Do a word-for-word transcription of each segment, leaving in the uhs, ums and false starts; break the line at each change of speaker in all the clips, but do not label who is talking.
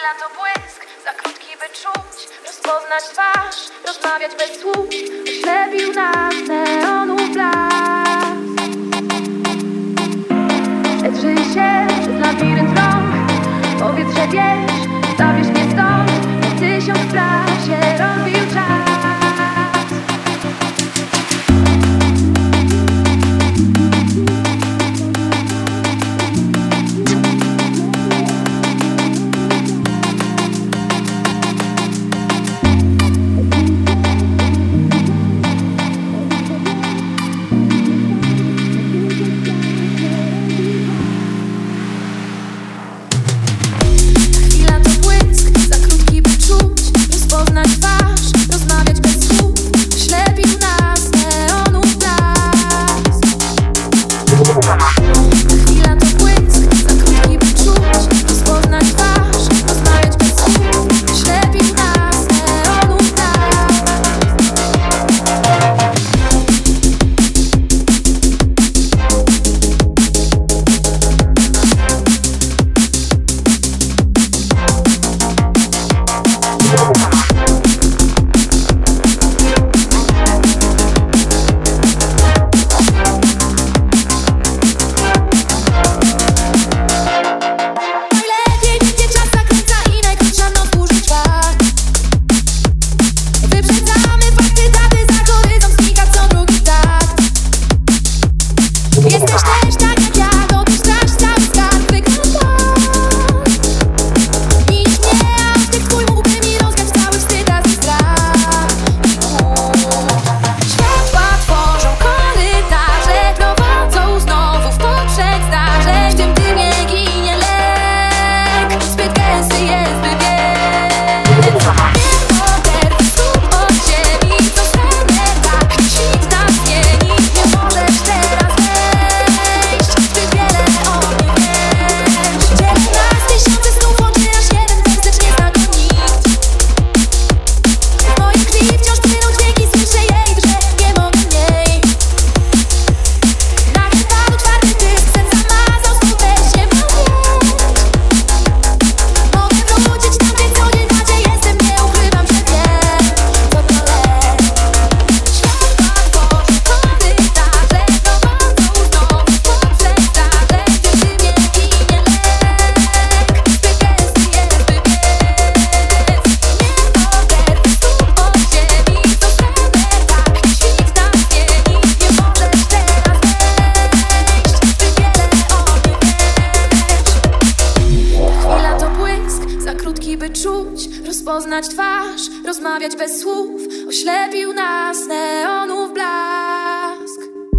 Chwila to błysk, za krótki by czuć, rozpoznać twarz, rozmawiać bez słów. Oślepił nas neonów blask. Drżyj się przez labirynt rąk. Powiedz, że wiesz, zabierz mnie stąd. Na tysiąc spraw się rozbił czas. Rozpoznać twarz, rozmawiać bez słów. Oślepił nas neonów blask.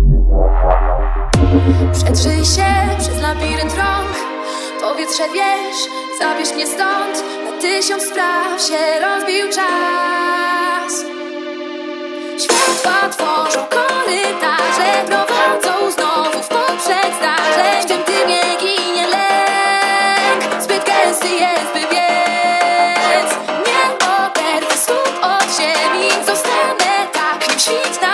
Przedrzyj się przez labirynt rąk. Powiedz, że wiesz, zabierz mnie stąd. Na tysiąc spraw się rozbił czas. Światła tworzą korytarze, prowadzą znowu w poprzek zdarzeń. W tym dymie ginie lęk, zbyt gęsty jest, by biec. Nie oderwę stóp od ziemi, zostanę tak, nim świt.